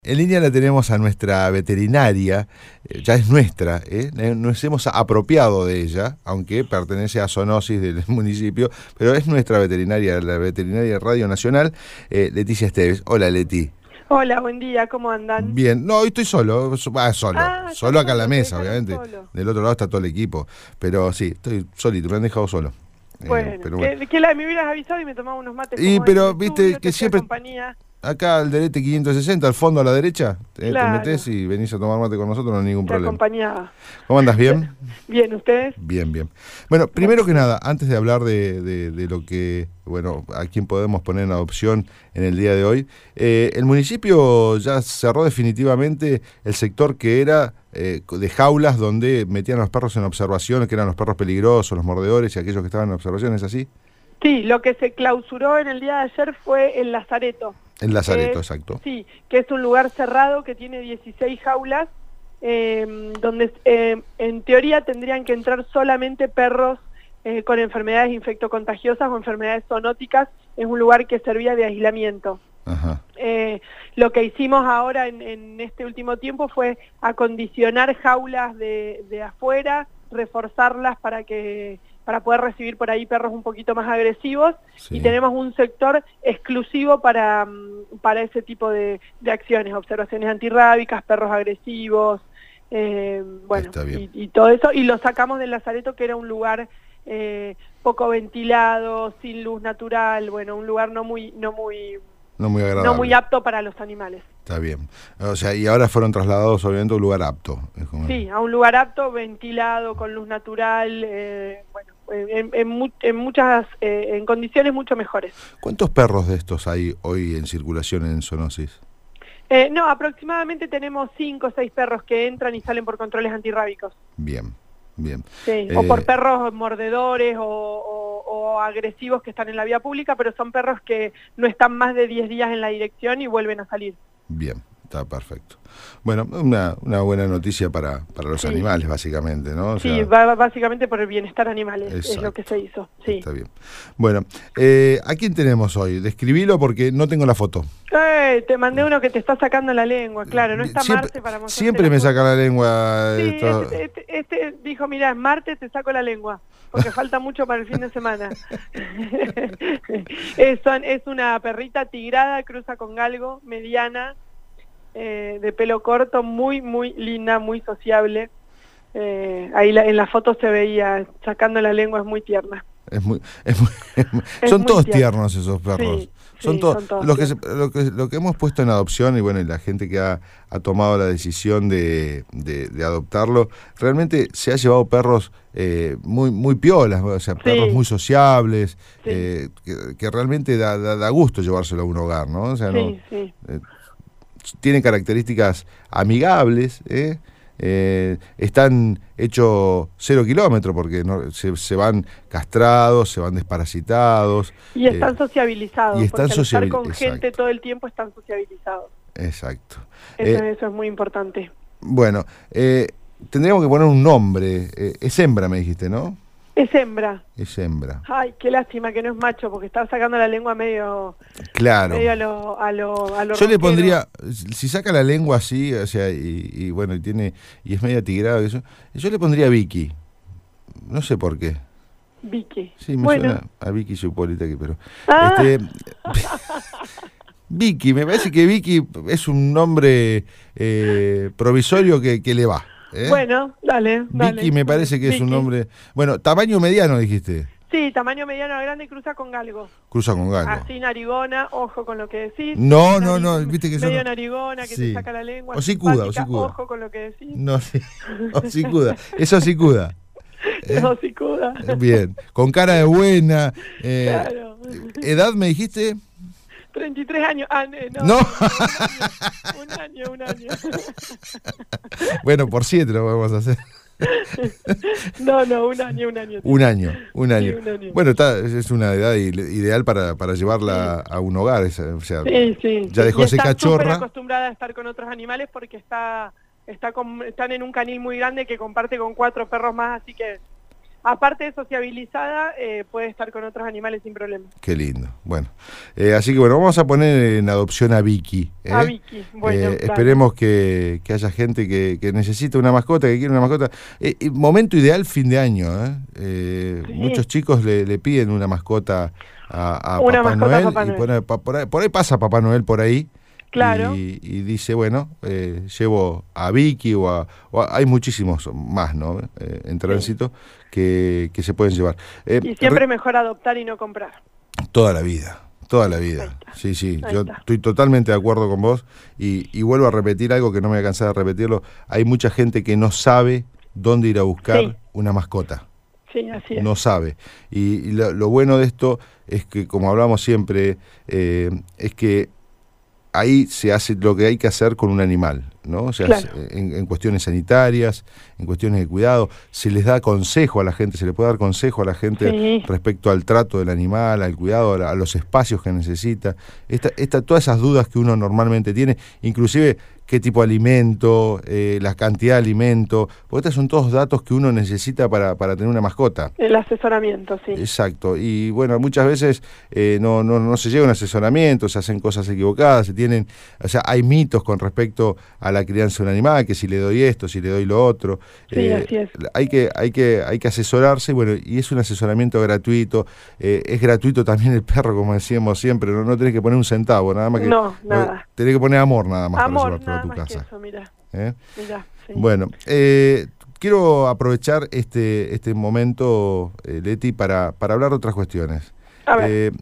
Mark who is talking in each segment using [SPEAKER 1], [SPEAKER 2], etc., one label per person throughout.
[SPEAKER 1] En línea la tenemos a nuestra veterinaria, ya es nuestra, nos hemos apropiado de ella, aunque pertenece a Zoonosis del municipio, pero es nuestra veterinaria, la veterinaria Radio Nacional, Leticia Esteves. Hola, Leti.
[SPEAKER 2] Hola, buen día, ¿cómo andan?
[SPEAKER 1] Bien, no, hoy estoy solo, solo acá en la mesa,
[SPEAKER 2] te
[SPEAKER 1] obviamente.
[SPEAKER 2] solo.
[SPEAKER 1] Del otro lado está todo el equipo, pero sí, estoy solito, me han dejado solo.
[SPEAKER 2] Bueno,
[SPEAKER 1] Pero
[SPEAKER 2] que me hubieras avisado y me tomaba unos mates como
[SPEAKER 1] pero
[SPEAKER 2] en el
[SPEAKER 1] viste
[SPEAKER 2] estudio,
[SPEAKER 1] que
[SPEAKER 2] te hacía
[SPEAKER 1] siempre...
[SPEAKER 2] compañía.
[SPEAKER 1] Acá al Derete 560, al fondo a la derecha, te
[SPEAKER 2] Claro.
[SPEAKER 1] metés y venís a tomar mate con nosotros, no hay ningún
[SPEAKER 2] Te
[SPEAKER 1] problema.
[SPEAKER 2] acompañaba.
[SPEAKER 1] ¿Cómo andas? ¿Bien?
[SPEAKER 2] Bien, ¿ustedes?
[SPEAKER 1] Bien, bien. Bueno, primero que nada, antes de hablar de lo que, bueno, a quién podemos poner en adopción en el día de hoy, el municipio ya cerró definitivamente el sector que era de jaulas donde metían a los perros en observación, que eran los perros peligrosos, los mordedores y aquellos que estaban en observación, ¿es así?
[SPEAKER 2] Sí, lo que se clausuró en el día de ayer fue el Lazareto.
[SPEAKER 1] El Lazareto, exacto.
[SPEAKER 2] Sí, que es un lugar cerrado que tiene 16 jaulas, donde en teoría tendrían que entrar solamente perros con enfermedades infectocontagiosas o enfermedades zoonóticas. Es un lugar que servía de aislamiento.
[SPEAKER 1] Ajá.
[SPEAKER 2] Lo que hicimos ahora en este último tiempo fue acondicionar jaulas de afuera, reforzarlas para poder recibir por ahí perros un poquito más agresivos,
[SPEAKER 1] Sí.
[SPEAKER 2] y tenemos un sector exclusivo para ese tipo de acciones, observaciones antirrábicas, perros agresivos, bueno,
[SPEAKER 1] Está bien.
[SPEAKER 2] y todo eso, y lo sacamos del Lazareto, que era un lugar poco ventilado, sin luz natural, bueno, un lugar no muy
[SPEAKER 1] agradable.
[SPEAKER 2] no muy apto para los animales.
[SPEAKER 1] Está bien. O sea, y ahora fueron trasladados obviamente a un lugar apto. Es como...
[SPEAKER 2] Sí, a un lugar apto, ventilado, con luz natural, bueno, en condiciones mucho mejores.
[SPEAKER 1] ¿Cuántos perros de estos hay hoy en circulación en Zoonosis?
[SPEAKER 2] No, aproximadamente tenemos 5 o 6 perros que entran y salen por controles antirrábicos.
[SPEAKER 1] Bien, bien.
[SPEAKER 2] Sí, o por perros mordedores o agresivos que están en la vía pública, pero son perros que no están más de 10 días en la dirección y vuelven a salir.
[SPEAKER 1] Bien, está perfecto. Bueno, una buena noticia para los animales, básicamente, ¿no? O sea,
[SPEAKER 2] sí, básicamente por el bienestar animal
[SPEAKER 1] exacto,
[SPEAKER 2] es lo que se hizo. Sí.
[SPEAKER 1] Está bien. Bueno, ¿a quién tenemos hoy? Describilo porque no tengo la foto.
[SPEAKER 2] Te mandé uno que te está sacando la lengua, claro, no está Marte para mostrarte.
[SPEAKER 1] Siempre me saca la lengua.
[SPEAKER 2] Sí,
[SPEAKER 1] esto.
[SPEAKER 2] este dijo, mira, es Marte, te saco la lengua, porque falta mucho para el fin de semana. Es una perrita tigrada, cruza con galgo, mediana, de pelo corto, muy, muy linda, muy sociable. Ahí en la foto se veía, sacando la lengua, es muy tierna.
[SPEAKER 1] Son todos
[SPEAKER 2] tierno.
[SPEAKER 1] tiernos esos perros.
[SPEAKER 2] Sí,
[SPEAKER 1] son
[SPEAKER 2] sí,
[SPEAKER 1] todos
[SPEAKER 2] son
[SPEAKER 1] lo que hemos puesto en adopción, y bueno, y la gente que ha tomado la decisión de adoptarlo, realmente se ha llevado perros muy piolas, o sea, perros muy sociables, que realmente da gusto llevárselo a un hogar, ¿no? O sea, tienen características amigables, están hechos 0 kilómetros porque se van castrados, se van desparasitados.
[SPEAKER 2] Y están sociabilizados,
[SPEAKER 1] y están
[SPEAKER 2] porque al estar con
[SPEAKER 1] exacto.
[SPEAKER 2] gente todo el tiempo están sociabilizados.
[SPEAKER 1] Exacto.
[SPEAKER 2] Eso es muy importante.
[SPEAKER 1] Bueno, tendríamos que poner un nombre. Es hembra, me dijiste, ¿no?
[SPEAKER 2] Es hembra.
[SPEAKER 1] Es hembra.
[SPEAKER 2] Ay, qué lástima que no es macho, porque está sacando la lengua medio...
[SPEAKER 1] Claro.
[SPEAKER 2] Medio a lo
[SPEAKER 1] Yo
[SPEAKER 2] rockero.
[SPEAKER 1] le pondría, si saca la lengua así, o sea, y bueno, y es media tigrada, yo le pondría Vicky. No sé por qué.
[SPEAKER 2] Vicky.
[SPEAKER 1] Sí, me suena a Vicky Supolita aquí, pero... Vicky, me parece que Vicky es un nombre provisorio que le va.
[SPEAKER 2] Bueno, dale.
[SPEAKER 1] Vicky me parece que es un nombre... Bueno, tamaño mediano dijiste.
[SPEAKER 2] Sí, tamaño mediano a grande, cruza con galgo.
[SPEAKER 1] Cruza con galgo.
[SPEAKER 2] Así narigona, ojo con lo que decís.
[SPEAKER 1] No, viste que
[SPEAKER 2] medio narigona, que te saca la lengua.
[SPEAKER 1] Hocicuda.
[SPEAKER 2] Ojo con lo que decís.
[SPEAKER 1] No, sí. Hocicuda. Es hocicuda.
[SPEAKER 2] Hocicuda.
[SPEAKER 1] Bien. Con cara de buena.
[SPEAKER 2] Claro.
[SPEAKER 1] ¿Edad me dijiste?
[SPEAKER 2] 33 años.
[SPEAKER 1] No.
[SPEAKER 2] Un año.
[SPEAKER 1] Bueno, por 7 lo podemos hacer.
[SPEAKER 2] No, un año.
[SPEAKER 1] Un año.
[SPEAKER 2] Sí, un año.
[SPEAKER 1] Bueno, es una edad ideal para llevarla a un hogar. O sea, ya dejó ese cachorra.
[SPEAKER 2] Está súper acostumbrada a estar con otros animales porque están en un canil muy grande que comparte con 4 perros más, así que aparte de sociabilizada, puede estar con otros animales sin problema.
[SPEAKER 1] Qué lindo. Bueno, así que bueno, vamos a poner en adopción a Vicky.
[SPEAKER 2] A Vicky, bueno.
[SPEAKER 1] Esperemos que haya gente que necesite una mascota, que quiere una mascota. Momento ideal, fin de año. Sí. Muchos chicos le piden una mascota a Papá Noel. Y por ahí pasa Papá Noel por ahí.
[SPEAKER 2] Claro.
[SPEAKER 1] Y dice, bueno, llevo a Vicky hay muchísimos más, ¿no? En tránsito que se pueden llevar.
[SPEAKER 2] Y siempre es mejor adoptar y no comprar.
[SPEAKER 1] Toda la vida. Sí, yo estoy totalmente de acuerdo con vos y vuelvo a repetir algo que no me voy a cansar de repetirlo. Hay mucha gente que no sabe dónde ir a buscar una mascota.
[SPEAKER 2] Sí, así es.
[SPEAKER 1] No sabe. Y lo bueno de esto es que, como hablamos siempre, es que ahí se hace lo que hay que hacer con un animal, ¿no? O sea, claro. en cuestiones sanitarias, en cuestiones de cuidado, se les da consejo a la gente, se le puede dar consejo a la gente respecto al trato del animal, al cuidado, a los espacios que necesita. Todas esas dudas que uno normalmente tiene, inclusive qué tipo de alimento, la cantidad de alimento, porque estos son todos datos que uno necesita para tener una mascota.
[SPEAKER 2] El asesoramiento, sí.
[SPEAKER 1] Exacto, y bueno, muchas veces no se llega a un asesoramiento, se hacen cosas equivocadas, hay mitos con respecto a la crianza de un animal, que si le doy esto, si le doy lo otro.
[SPEAKER 2] Sí, así es.
[SPEAKER 1] Hay que asesorarse, bueno, y es un asesoramiento gratuito, es gratuito también el perro, como decíamos siempre, no tenés que poner un centavo, nada más que...
[SPEAKER 2] No, nada.
[SPEAKER 1] Tenés que poner amor nada más
[SPEAKER 2] amor,
[SPEAKER 1] para llevártelo a tu casa.
[SPEAKER 2] Eso, mirá, sí.
[SPEAKER 1] Bueno, quiero aprovechar este momento, Leti, para hablar de otras cuestiones.
[SPEAKER 2] A ver.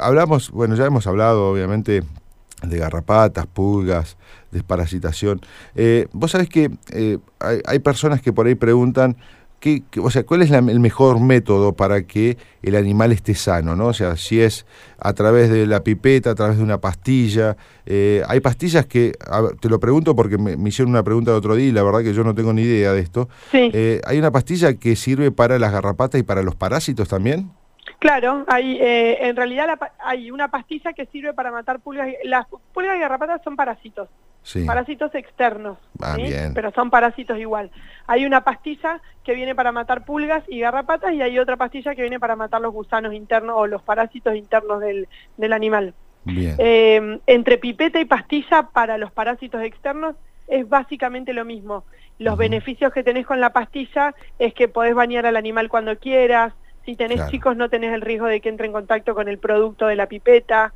[SPEAKER 1] Ya hemos hablado, obviamente, de garrapatas, pulgas, desparasitación. Vos sabés que hay personas que por ahí preguntan ¿cuál es el mejor método para que el animal esté sano, ¿no? O sea, si es a través de la pipeta, a través de una pastilla. Hay pastillas que, te lo pregunto porque me hicieron una pregunta el otro día y la verdad que yo no tengo ni idea de esto.
[SPEAKER 2] Sí.
[SPEAKER 1] ¿Hay una pastilla que sirve para las garrapatas y para los parásitos también?
[SPEAKER 2] Claro, en realidad hay una pastilla que sirve para matar pulgas. Las pulgas y garrapatas son parásitos. Sí. Parásitos externos, ¿sí?
[SPEAKER 1] Bien.
[SPEAKER 2] Pero son parásitos igual. Hay una pastilla que viene para matar pulgas y garrapatas y hay otra pastilla que viene para matar los gusanos internos o los parásitos internos del animal.
[SPEAKER 1] Bien.
[SPEAKER 2] Entre pipeta y pastilla para los parásitos externos es básicamente lo mismo. Los beneficios que tenés con la pastilla es que podés bañar al animal cuando quieras. Si tenés chicos no tenés el riesgo de que entre en contacto con el producto de la pipeta.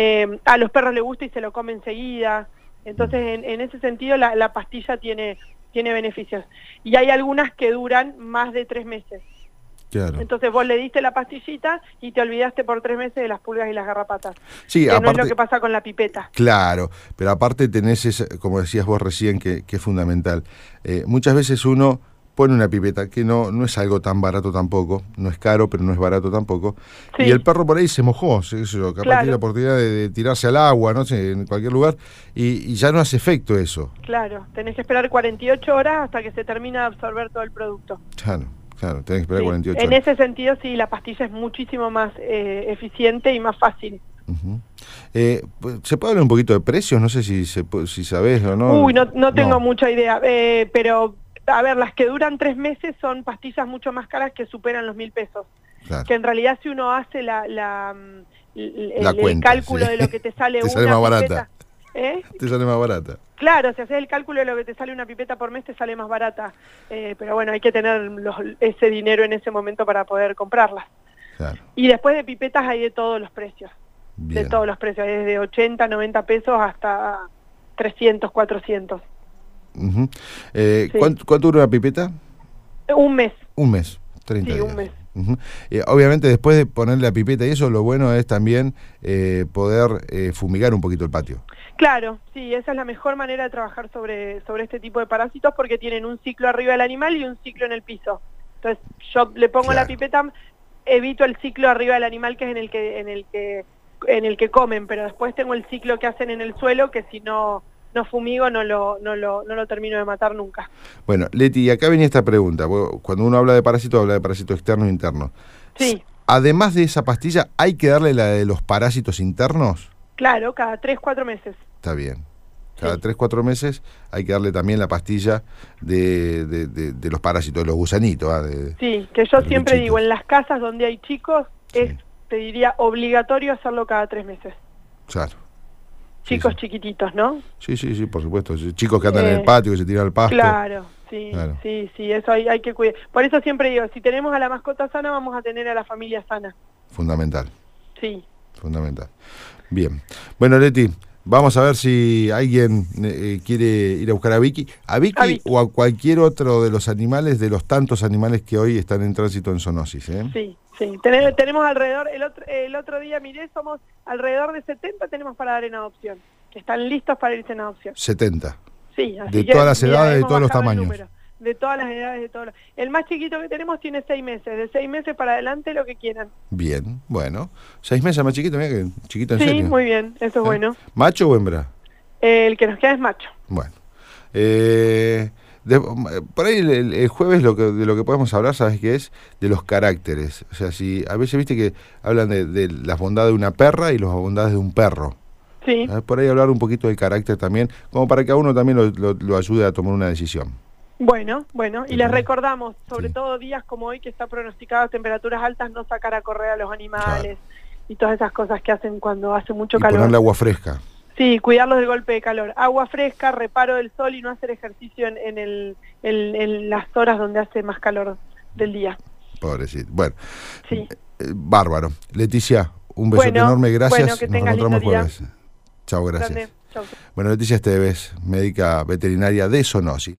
[SPEAKER 2] A los perros les gusta y se lo comen enseguida. Entonces, en ese sentido, la pastilla tiene beneficios. Y hay algunas que duran más de 3 meses.
[SPEAKER 1] Claro.
[SPEAKER 2] Entonces vos le diste la pastillita y te olvidaste por 3 meses de las pulgas y las garrapatas.
[SPEAKER 1] Sí,
[SPEAKER 2] que
[SPEAKER 1] aparte,
[SPEAKER 2] no es lo que pasa con la pipeta.
[SPEAKER 1] Claro, pero aparte tenés, como decías vos recién, que es fundamental. Muchas veces uno pone una pipeta, que no es algo tan barato tampoco, no es caro, pero no es barato tampoco, y el perro por ahí se mojó, capaz tiene la oportunidad de tirarse al agua, no sé, en cualquier lugar, y ya no hace efecto eso.
[SPEAKER 2] Claro, tenés que esperar 48 horas hasta que se termina de absorber todo el producto.
[SPEAKER 1] Claro, tenés que esperar 48 horas.
[SPEAKER 2] En ese sentido, sí, la pastilla es muchísimo más eficiente y más fácil.
[SPEAKER 1] ¿Se puede hablar un poquito de precios? No sé si sabés o no.
[SPEAKER 2] Uy, no tengo mucha idea, pero... A ver, las que duran 3 meses son pastillas mucho más caras que superan los 1.000 pesos.
[SPEAKER 1] Claro.
[SPEAKER 2] Que en realidad si uno hace el cálculo de lo que te sale
[SPEAKER 1] te sale más barata.
[SPEAKER 2] Te
[SPEAKER 1] sale más barata.
[SPEAKER 2] Claro, si haces el cálculo de lo que te sale una pipeta por mes te sale más barata. Pero bueno, hay que tener ese dinero en ese momento para poder comprarlas.
[SPEAKER 1] Claro.
[SPEAKER 2] Y después de pipetas hay de todos los precios.
[SPEAKER 1] Bien.
[SPEAKER 2] De todos los precios, desde 80, 90 pesos hasta 300, 400.
[SPEAKER 1] Sí. ¿Cuánto dura una pipeta?
[SPEAKER 2] Un mes.
[SPEAKER 1] Un mes, 30 días.
[SPEAKER 2] Sí, un mes.
[SPEAKER 1] Obviamente después de ponerle la pipeta y eso, lo bueno es también poder fumigar un poquito el patio.
[SPEAKER 2] Claro, sí, esa es la mejor manera de trabajar sobre este tipo de parásitos porque tienen un ciclo arriba del animal y un ciclo en el piso. Entonces yo le pongo la pipeta, evito el ciclo arriba del animal que es en el que comen, pero después tengo el ciclo que hacen en el suelo que si no fumigo no lo termino de matar nunca.
[SPEAKER 1] Bueno, Leti, y acá venía esta pregunta. Cuando uno habla de parásito externo e interno.
[SPEAKER 2] Sí.
[SPEAKER 1] Además de esa pastilla, ¿hay que darle la de los parásitos internos?
[SPEAKER 2] Claro, cada 3, 4 meses.
[SPEAKER 1] Está bien. Cada 3-4 meses hay que darle también la pastilla de los parásitos, de los gusanitos.
[SPEAKER 2] Sí, que yo siempre digo, en las casas donde hay chicos, te diría obligatorio hacerlo cada 3 meses.
[SPEAKER 1] Claro.
[SPEAKER 2] Chicos chiquititos, ¿no?
[SPEAKER 1] Sí, por supuesto. Chicos que andan en el patio, que se tiran al pasto.
[SPEAKER 2] Claro, sí, eso hay que cuidar. Por eso siempre digo, si tenemos a la mascota sana, vamos a tener a la familia sana.
[SPEAKER 1] Fundamental.
[SPEAKER 2] Sí.
[SPEAKER 1] Fundamental. Bien. Bueno, Leti, vamos a ver si alguien quiere ir a buscar a Vicky. A Vicky o a cualquier otro de los animales, de los tantos animales que hoy están en tránsito en zoonosis.
[SPEAKER 2] Sí. Tenemos alrededor, el otro día miré, somos alrededor de 70 tenemos para dar en adopción, que están listos para irse en adopción.
[SPEAKER 1] 70.
[SPEAKER 2] Sí, así
[SPEAKER 1] de todas las edades, de todos los tamaños.
[SPEAKER 2] De todas las edades, de todos los... El más chiquito que tenemos tiene 6 meses, de 6 meses para adelante lo que quieran.
[SPEAKER 1] Bien, bueno. 6 meses más chiquito, mira que chiquito en serio.
[SPEAKER 2] Sí, muy bien, eso es bueno.
[SPEAKER 1] ¿Macho o hembra?
[SPEAKER 2] El que nos queda es macho.
[SPEAKER 1] Bueno. Por ahí el jueves de lo que podemos hablar, ¿sabes qué es? De los caracteres. O sea, si a veces viste que hablan de las bondades de una perra y las bondades de un perro.
[SPEAKER 2] Sí.
[SPEAKER 1] Por ahí hablar un poquito del carácter también, como para que a uno también lo ayude a tomar una decisión.
[SPEAKER 2] Bueno, y les recordamos, sobre todo días como hoy que está pronosticadas temperaturas altas, no sacar a correr a los animales y todas esas cosas que hacen cuando hace mucho calor.
[SPEAKER 1] Ponerle agua fresca.
[SPEAKER 2] Sí, cuidarlos del golpe de calor. Agua fresca, reparo del sol y no hacer ejercicio en las horas donde hace más calor del día.
[SPEAKER 1] Pobrecito. Bueno,
[SPEAKER 2] sí.
[SPEAKER 1] Bárbaro. Leticia, un beso enorme, gracias.
[SPEAKER 2] Bueno, que tengas lindo día.
[SPEAKER 1] Jueves. Chao, gracias.
[SPEAKER 2] Chau.
[SPEAKER 1] Bueno, Leticia Esteves, médica veterinaria de zoonosis.